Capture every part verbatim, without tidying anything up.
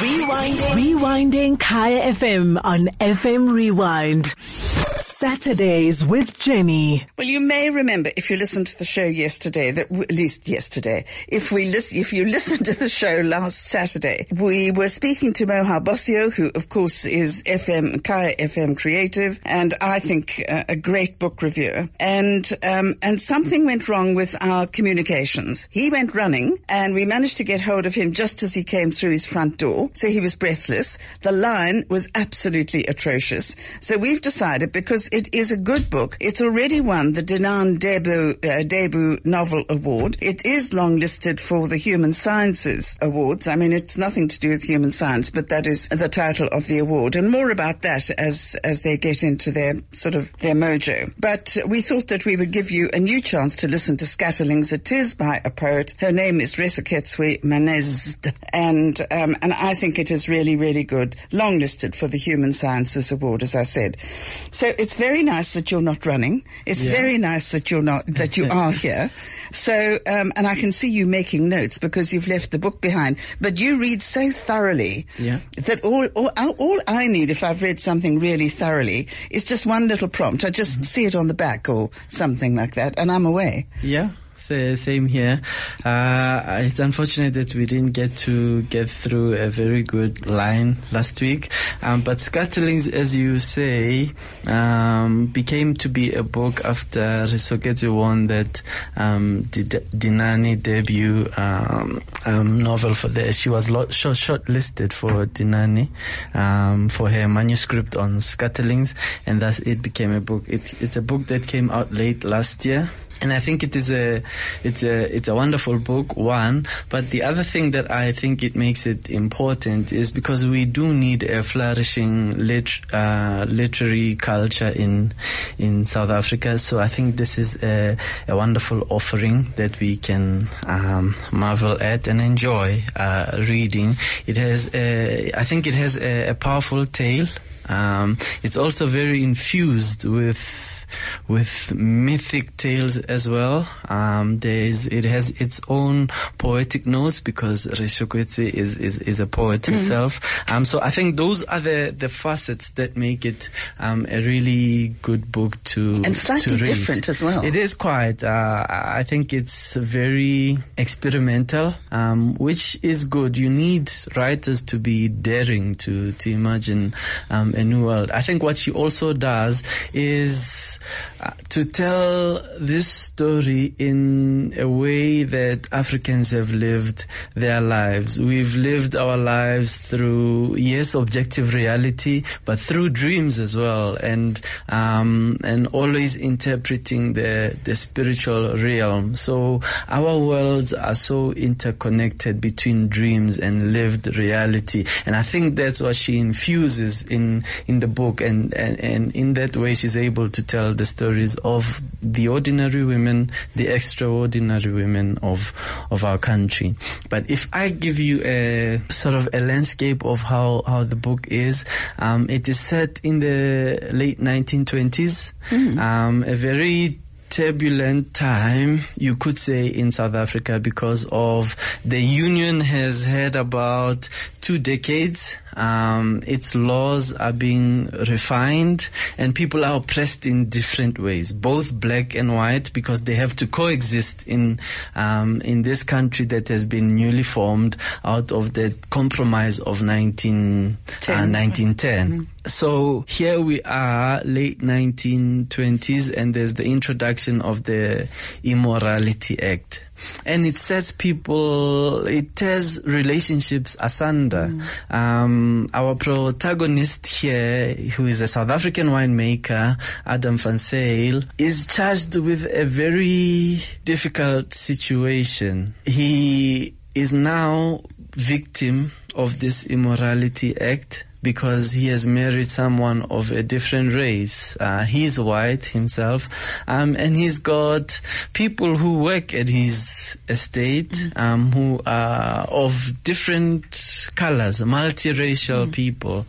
Rewinding. Rewinding Kaya F M on F M Rewind. Saturdays with Jenny. Well, you may remember, if you listened to the show yesterday, that w- at least yesterday, if we listen, if you listened to the show last Saturday, we were speaking to Moha Bossio, who of course is F M, Kaya F M creative, and I think uh, a great book reviewer. And, um, and something went wrong with our communications. He went running and we managed to get hold of him just as he came through his front door. So he was breathless. The line was absolutely atrocious. So we've decided, because it is a good book. It's already won the Dinan Debut, uh, Debut Novel Award. It is longlisted for the Human Sciences Awards. I mean, it's nothing to do with human science, but that is the title of the award. And more about that as, as they get into their sort of their mojo. But we thought that we would give you a new chance to listen to Scatterlings. It is by a poet. Her name is Reseketswe Manezd. And, um, and I think it is really, really good. Longlisted for the Human Sciences Award, as I said. So it's very nice that you're not running. It's yeah. very nice that you're not, that you are here. So, um, and I can see you making notes because you've left the book behind, but you read so thoroughly yeah. that all, all, all I need if I've read something really thoroughly is just one little prompt. I just mm-hmm. see it on the back or something like that and I'm away. Yeah. Same here. Uh, it's unfortunate that we didn't get to get through a very good line last week. Um, but Scatterlings, as you say, um, became to be a book after Reseketswe won that um, D- Dinani debut um, um, novel for the. She was lo- short shortlisted for Dinani um, for her manuscript on Scatterlings, and thus it became a book. It, it's a book that came out late last year. And I think it is a, it's a, it's a wonderful book, one. But the other thing that I think it makes it important is because we do need a flourishing lit, uh, literary culture in, in South Africa. So I think this is a, a wonderful offering that we can, um, marvel at and enjoy, uh, reading. It has a, I think it has a, a powerful tale. Um, it's also very infused with, with mythic tales as well. Um, there's, it has its own poetic notes because Reseketswe is, is, is a poet herself. Mm-hmm. Um, so I think those are the, the facets that make it, um, a really good book to, and slightly to read. Different as well. It is quite, uh, I think it's very experimental, um, which is good. You need writers to be daring to, to imagine, um, a new world. I think what she also does is, Uh, to tell this story in a way that Africans have lived their lives. We've lived our lives through, yes, objective reality, but through dreams as well, and um, and always interpreting the the spiritual realm. So our worlds are so interconnected between dreams and lived reality, and I think that's what she infuses in in the book, and and, and in that way she's able to tell the stories of the ordinary women, the extraordinary women of of our country. But if I give you a sort of a landscape of how, how the book is, um, it is set in the late nineteen twenties, mm-hmm. um, a very turbulent time, you could say, in South Africa because of the union has had about two decades. Um, its laws are being refined and people are oppressed in different ways, both black and white, because they have to coexist in, um, in this country that has been newly formed out of the compromise of nineteen ten. Uh, nineteen ten. Mm-hmm. So here we are, late nineteen twenties, and there's the introduction of the Immorality Act. And it sets people, it tears relationships asunder. Mm. Um, our protagonist here, who is a South African winemaker, Adam van Zyl, is charged with a very difficult situation. He is now victim of this Immorality Act because he has married someone of a different race. Uh, he's white himself, um, and he's got people who work at his estate, um, who are of different colors, multiracial mm. people.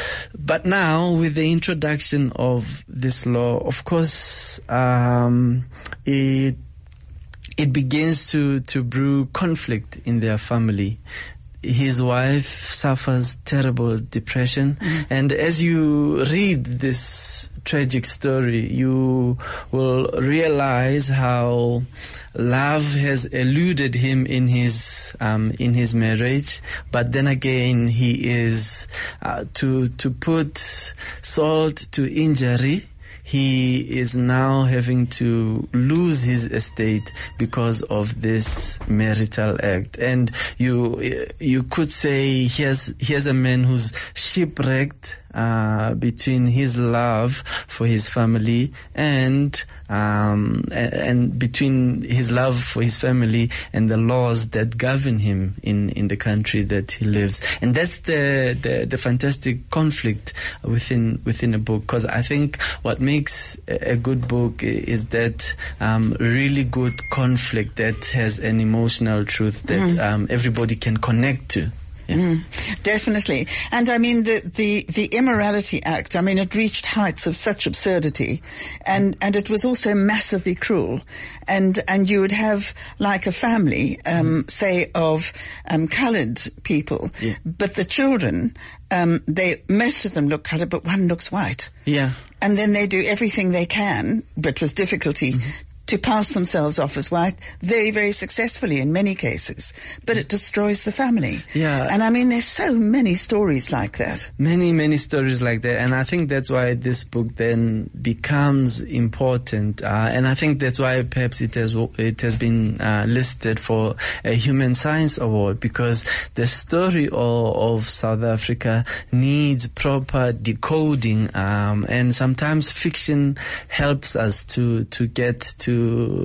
But now, with the introduction of this law, of course, um, it it begins to to brew conflict in their family. his wife suffers terrible depression. Mm. And as you read this tragic story, you will realize how love has eluded him in his um, in his marriage, but then again he is uh, to to put salt to injury. He is now having to lose his estate because of this marital act. And you you could say here's here's a man who's shipwrecked uh, between his love for his family and um, and, and between his love for his family and the laws that govern him in, in the country that he lives. And that's the the, the fantastic conflict within within a book, because I think what makes a good book is that um, really good conflict that has an emotional truth that mm. um, everybody can connect to. Yeah. Mm, definitely. And I mean, the, the, the Immorality Act, I mean, it reached heights of such absurdity, and, and it was also massively cruel. And, and you would have like a family, um, mm. say of, um, coloured people, yeah. but the children, um, they, most of them look coloured, but one looks white. Yeah. And then they do everything they can, but with difficulty, mm-hmm. to pass themselves off as white, very, very successfully in many cases. But it destroys the family. Yeah. And I mean, there's so many stories like that. Many, many stories like that. And I think that's why this book then becomes important. Uh, and I think that's why perhaps it has, it has been uh, listed for a Human Science Award, because the story of, of South Africa needs proper decoding. Um, and sometimes fiction helps us to, to get to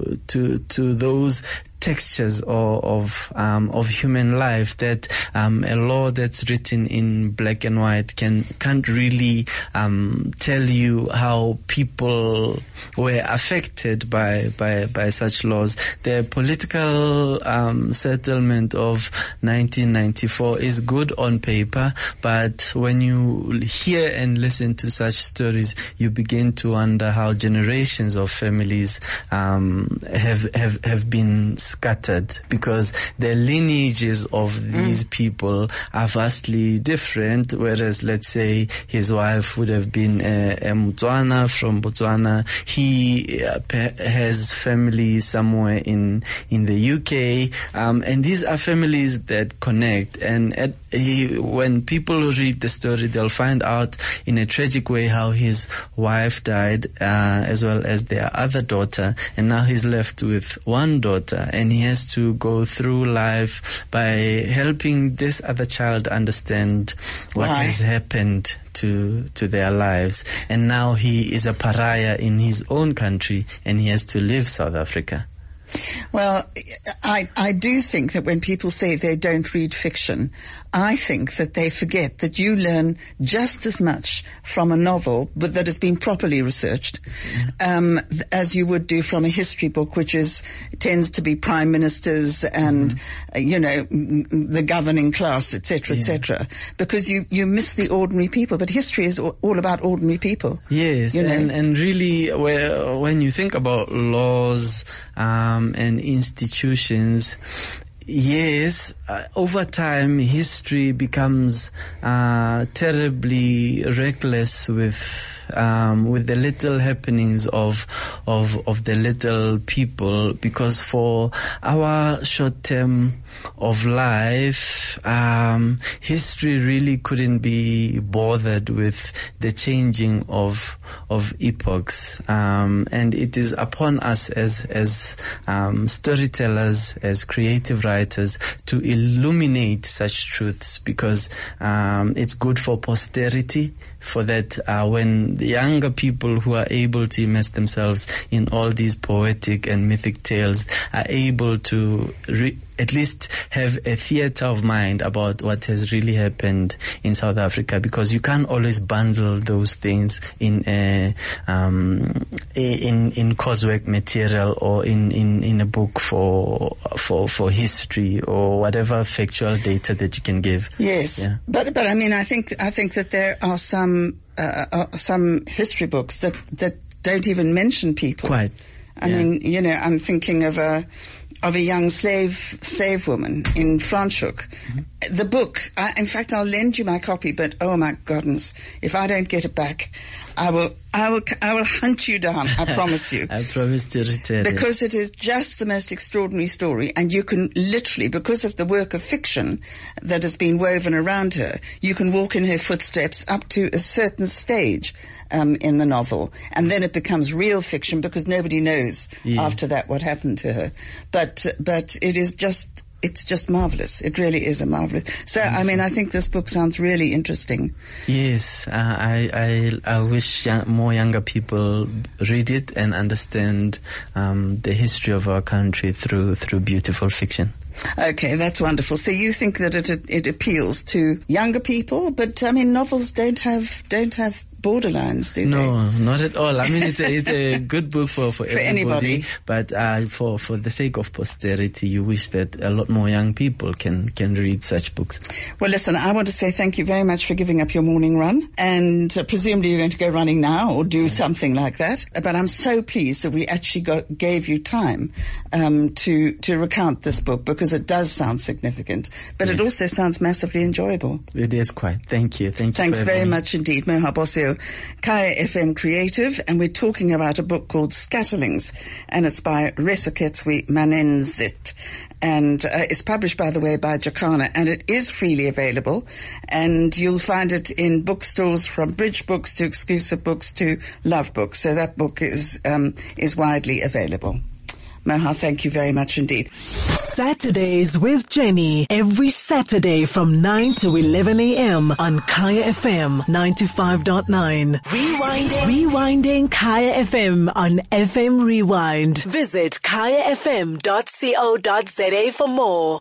to to those textures of of, um, of human life that um, a law that's written in black and white can can't really um, tell you how people were affected by by by such laws. The political um, settlement of nineteen ninety-four is good on paper, but when you hear and listen to such stories, you begin to wonder how generations of families um, have have have been scattered, because the lineages of these mm. people are vastly different. Whereas, let's say, his wife would have been a, a Motswana from Botswana. He uh, has family somewhere in in the U K, um, and these are families that connect. And at, he, when people read the story, they'll find out in a tragic way how his wife died, uh, as well as their other daughter, and now he's left with one daughter, and he has to go through life by helping this other child understand what Why? has happened to to their lives. And now he is a pariah in his own country, and he has to leave South Africa. Well, I, I do think that when people say they don't read fiction, I think that they forget that you learn just as much from a novel, but that has been properly researched, um, as you would do from a history book, which is tends to be prime ministers and, mm-hmm. uh, you know, the governing class, et cetera, et cetera. Because you, you miss the ordinary people. But history is all about ordinary people. Yes, you know? and, and really, where, when you think about laws um, and institutions, yes, uh, over time, history becomes uh, terribly reckless with um, with the little happenings of of of the little people, because for our short term of life, um, history really couldn't be bothered with the changing of of epochs, um, and it is upon us as as um, storytellers, as creative writers, to illuminate such truths, because um, it's good for posterity. For that, uh, when the younger people who are able to immerse themselves in all these poetic and mythic tales are able to re- at least have a theater of mind about what has really happened in South Africa, because you can't always bundle those things in a, um, in in coursework material or in, in, in a book for for for history or whatever factual data that you can give. Yes, yeah. but but I mean, I think I think that there are some uh, uh, some history books that that don't even mention people. Quite. I yeah. mean, you know, I'm thinking of a of a young slave slave woman in Franschhoek. Mm-hmm. The book, I, in fact, I'll lend you my copy, but oh my goodness, if I don't get it back, I will, I will, I will hunt you down. I promise you. I promise to return because it. it is just the most extraordinary story, and you can literally, because of the work of fiction that has been woven around her, you can walk in her footsteps up to a certain stage um, in the novel, and then it becomes real fiction because nobody knows yeah. after that what happened to her. But but it is just. It's just marvelous. It really is a marvelous. So, I mean, I think this book sounds really interesting. Yes, uh, I, I I wish young, more younger people read it and understand um, the history of our country through through beautiful fiction. Okay, that's wonderful. So you think that it it appeals to younger people, but I mean, novels don't have don't have borderlines, do no, they? No, not at all. I mean, it's a, it's a good book for, for, for everybody, anybody. But uh, for, for the sake of posterity, you wish that a lot more young people can, can read such books. Well, listen, I want to say thank you very much for giving up your morning run, and uh, presumably you're going to go running now or do yeah. something like that. But I'm so pleased that we actually got, gave you time um, to, to recount this book, because it does sound significant, but yes. it also sounds massively enjoyable. It is quite. Thank you. Thank you. Thanks very me. much indeed, Moha Bosio, Kaya F M Creative, and we're talking about a book called Scatterlings, and it's by Resoketswe Manenzit. And uh, it's published, by the way, by Jacana, and it is freely available, and you'll find it in bookstores from Bridge Books to Exclusive Books to Love Books. So that book is um, is widely available. Moha, thank you very much indeed. Saturdays with Jenny, every Saturday from nine to eleven a.m. on Kaya F M ninety-five point nine. Rewinding. Rewinding Kaya F M on F M Rewind. Visit kaya f m dot co dot za for more.